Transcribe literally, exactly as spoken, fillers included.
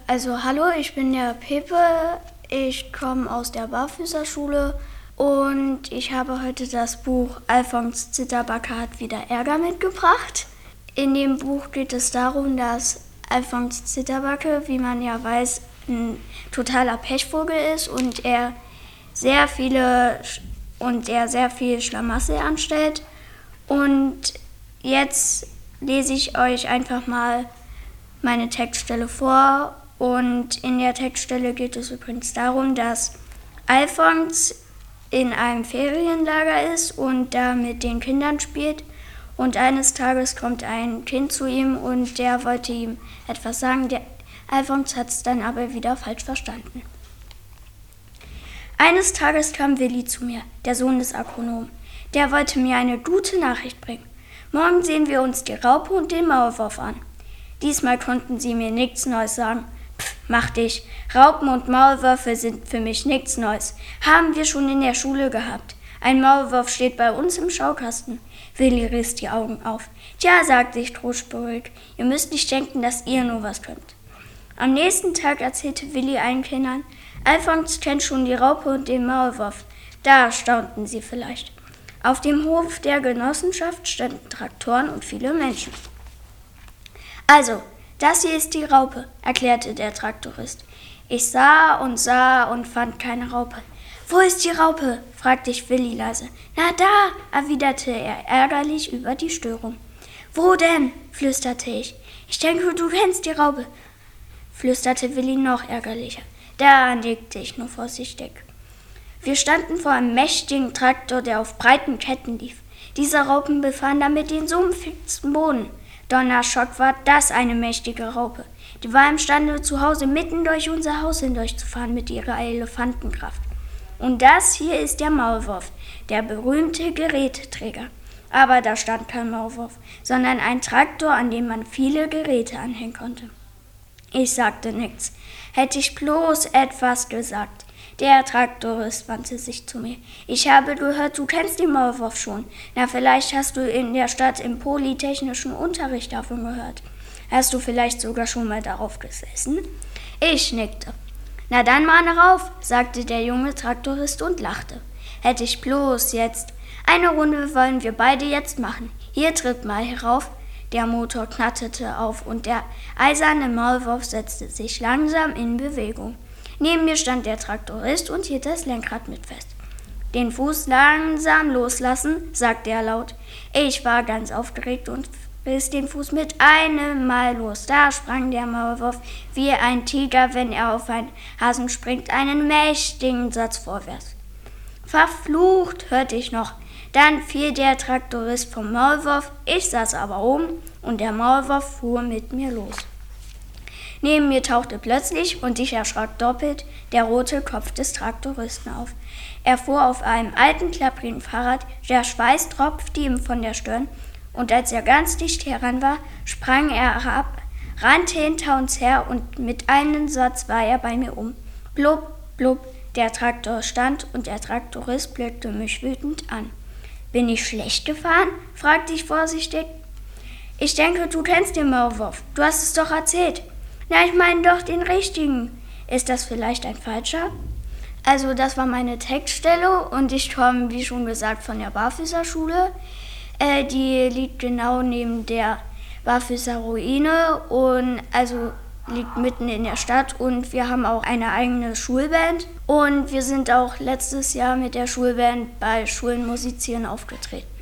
Also hallo, ich bin der Pepe, ich komme aus der Barfüßerschule und ich habe heute das Buch Alfons Zitterbacke hat wieder Ärger mitgebracht. In dem Buch geht es darum, dass Alfons Zitterbacke, wie man ja weiß, ein totaler Pechvogel ist und er sehr viele und er sehr viel Schlamassel anstellt. Und jetzt lese ich euch einfach mal meine Textstelle vor. Und in der Textstelle geht es übrigens darum, dass Alfons in einem Ferienlager ist und da mit den Kindern spielt. Und eines Tages kommt ein Kind zu ihm und der wollte ihm etwas sagen. Der Alfons hat es dann aber wieder falsch verstanden. Eines Tages kam Willi zu mir, der Sohn des Agronomen. Der wollte mir eine gute Nachricht bringen. Morgen sehen wir uns die Raupe und den Maulwurf an. Diesmal konnten sie mir nichts Neues sagen. Pff, mach dich. Raupen und Maulwürfe sind für mich nichts Neues. Haben wir schon in der Schule gehabt. Ein Maulwurf steht bei uns im Schaukasten. Willi riss die Augen auf. Tja, sagte ich trostberuhigt, ihr müsst nicht denken, dass ihr nur was könnt. Am nächsten Tag erzählte Willi allen Kindern, Alfons kennt schon die Raupe und den Maulwurf. Da staunten sie vielleicht. Auf dem Hof der Genossenschaft standen Traktoren und viele Menschen. Also, das hier ist die Raupe, erklärte der Traktorist. Ich sah und sah und fand keine Raupe. Wo ist die Raupe? Fragte ich Willi leise. Na da, erwiderte er ärgerlich über die Störung. Wo denn? Flüsterte ich. Ich denke, du kennst die Raupe, flüsterte Willi noch ärgerlicher. Da nickte ich nur vorsichtig. Wir standen vor einem mächtigen Traktor, der auf breiten Ketten lief. Diese Raupen befahren damit den sumpfigsten Boden. Donnerschock, war das eine mächtige Raupe. Die war imstande, zu Hause mitten durch unser Haus hindurchzufahren mit ihrer Elefantenkraft. Und das hier ist der Maulwurf, der berühmte Geräteträger. Aber da stand kein Maulwurf, sondern ein Traktor, an dem man viele Geräte anhängen konnte. Ich sagte nichts. Hätte ich bloß etwas gesagt. Der Traktorist wandte sich zu mir. Ich habe gehört, du kennst den Maulwurf schon. Na, vielleicht hast du in der Stadt im polytechnischen Unterricht davon gehört. Hast du vielleicht sogar schon mal darauf gesessen? Ich nickte. Na dann mahne rauf, sagte der junge Traktorist und lachte. Hätte ich bloß jetzt. Eine Runde wollen wir beide jetzt machen. Hier, tritt mal herauf. Der Motor knatterte auf und der eiserne Maulwurf setzte sich langsam in Bewegung. Neben mir stand der Traktorist und hielt das Lenkrad mit fest. Den Fuß langsam loslassen, sagte er laut. Ich war ganz aufgeregt und riss den Fuß mit einem Mal los. Da sprang der Maulwurf wie ein Tiger, wenn er auf einen Hasen springt, einen mächtigen Satz vorwärts. Verflucht, hörte ich noch. Dann fiel der Traktorist vom Maulwurf, ich saß aber oben und der Maulwurf fuhr mit mir los. Neben mir tauchte plötzlich, und ich erschrak doppelt, der rote Kopf des Traktoristen auf. Er fuhr auf einem alten, klapprigen Fahrrad, der Schweiß tropfte ihm von der Stirn, und als er ganz dicht heran war, sprang er herab, rannte hinter uns her, und mit einem Satz war er bei mir um. Blub, blub, der Traktor stand, und der Traktorist blickte mich wütend an. »Bin ich schlecht gefahren?« fragte ich vorsichtig. »Ich denke, du kennst den Maulwurf. Du hast es doch erzählt.« »Na, ich meine doch den richtigen. Ist das vielleicht ein falscher?« Also das war meine Textstelle und ich komme, wie schon gesagt, von der Barfüßerschule. Äh, die liegt genau neben der Barfüßerruine und also liegt mitten in der Stadt und wir haben auch eine eigene Schulband und wir sind auch letztes Jahr mit der Schulband bei Schulen musizieren aufgetreten.